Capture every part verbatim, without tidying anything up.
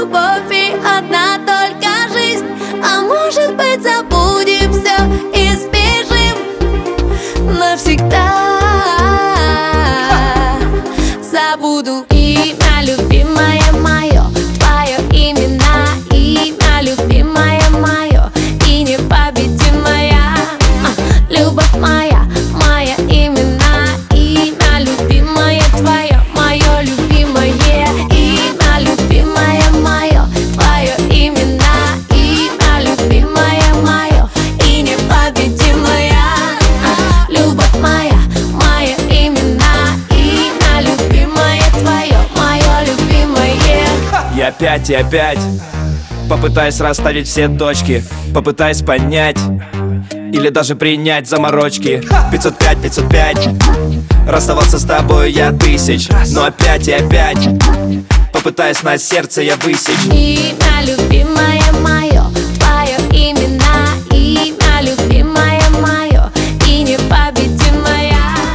любовь и одна только жизнь. А может быть, забудем все и сбежим навсегда. Забуду имя, любимое мое, твое имена, имя, любимое мое и непобедимая. а, Любовь моя, моя имена, имя, любимое твое, мое любимое имя, любимое мое, твое имена, имя, любимое мое и непобедимая. а, Любовь моя, моя имена, имя, любимое твое, мое любимое. Я опять и опять попытаюсь расставить все точки, попытаюсь понять или даже принять заморочки. Пятьсот пять, пятьсот пять. Расставаться с тобой я тысяч, но опять и опять попытаюсь на сердце я высечь имя, любимое мое, твое имена, имя, любимое мое и непобедимая.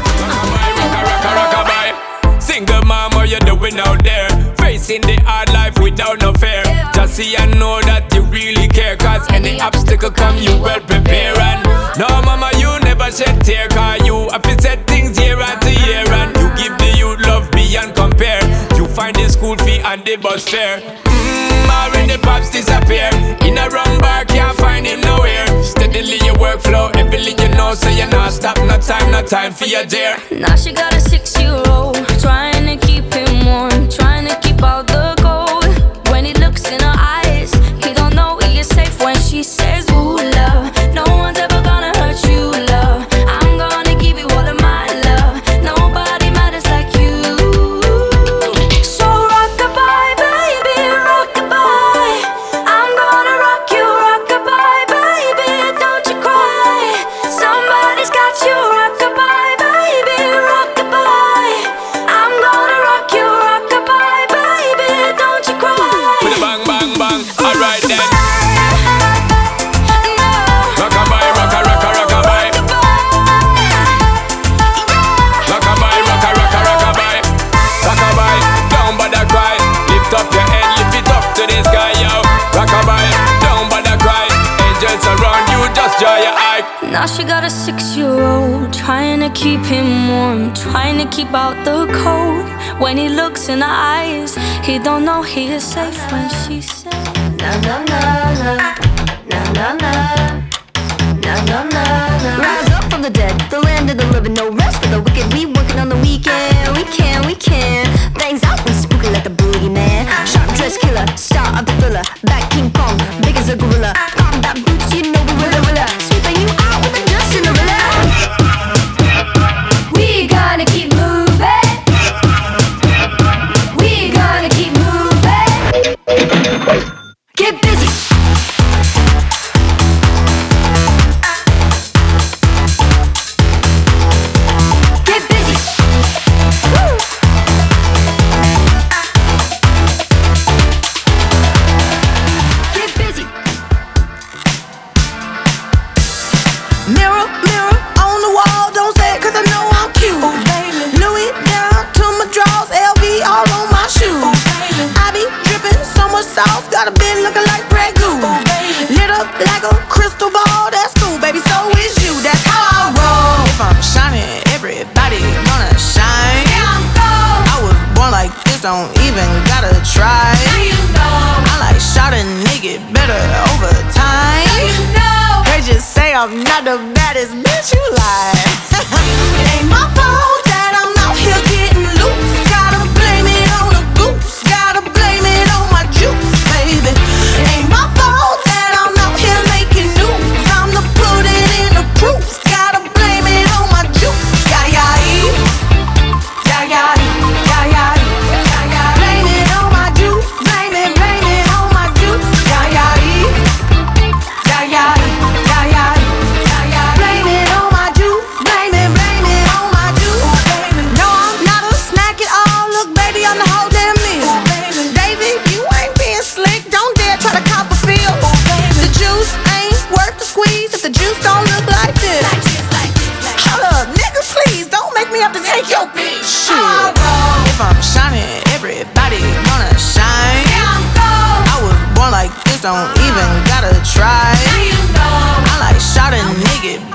Single mom, what you doing out there? Facing the hard life without no fear. Just see and know that you really care, cause any obstacle come you well prepare. And no mama, you never shed tear, cause you have to set things year after year. And you give the youth love beyond compare. You find the school fee and the bus fare. Mmm, when the pops disappear, in a wrong bar can't find him nowhere. Steadily your workflow, everything you know, so you're not stop, no time, no time for your dear. Now she got a six-year-old, trying to keep him warm, trying to keep out the cold. When he looks in her eyes, he don't know he is safe when she says, ooh, love, no one's ever gonna hurt you, love. I'm gonna give you all of my love. Nobody matters like you. So rock-a-bye, baby, rock-a-bye. I'm gonna rock you, rock-a-bye, baby, don't you cry. Somebody's got you, rock-a-bye, baby, rock-a-bye. I'm gonna rock you, rock-a-bye, baby, don't you cry. With a bang, bang, bang, alright then. Rock-a-bye, rocka, rocka, rock-a-bye. Rock-a-bye, rocka, rocka, rock-a-bye. Rock-a-bye, don't bother cry. Lift up your head, lift it up to the sky, yo. Rock-a-bye, don't bother cry. Angels around you, just draw your eye. Now she got a six-year-old, trying to keep him warm, trying to keep out the cold. When he looks in her eyes, he don't know he is safe when she says, na na na na, na na na, na na na na. Rise up from the dead, the land of the living, no rest for the wicked. We working on the weekend, we can, we can. Things out, we spooky like the boogeyman. Sharp dress killer, star of the thriller, back King Kong, big as a gorilla. Combat boots, you know we willa willa, sweeping you out with a just Cinderella. We gonna keep moving. We gonna keep moving. Get busy. Get busy. Woo. Get busy. Mirror, mirror on the wall, don't say it cause I know I'm cute. Ooh, baby. Louis down to my drawers, L V all on my shoes. Ooh, I be dripping so much sauce, got a bit looking like Grey Goose. Ooh, lit up like a crystal ball, that's cool, baby, so is you, that's how I roll. If I'm shining, everybody gonna shine. Yeah, I'm gold. I was born like this, don't even gotta try. Now you know. I like shot a nigga better over time. Now you know. They just say I'm not the baddest bitch, you lie. It ain't my fault that I'm out here getting loose. Gotta blame it on the goose. Gotta blame it on my juice, baby. It ain't my fault that I'm out here making news. I'm the put it in the proof. Gotta blame it on my juice. Yeah, yeah, yeah, yeah, yeah, yeah, yeah. Blame it on my juice. Blame it, blame it on my juice. Yeah, yeah, yeah, yeah, yeah, yeah. Blame it on my juice. Blame it, blame it on my juice. No, I'm not a snack at all. Look, baby, I'm the whole damn meal. David, you ain't being slick. Don't dare try to cop a feel. The juice ain't worth the squeeze if the juice don't look like this. Hold up, nigga, please don't make me have to take your bitch. Shit. If I'm shining, everybody gonna shine. Yeah, I'm gold. I don't even gotta try. I like shot a nigga.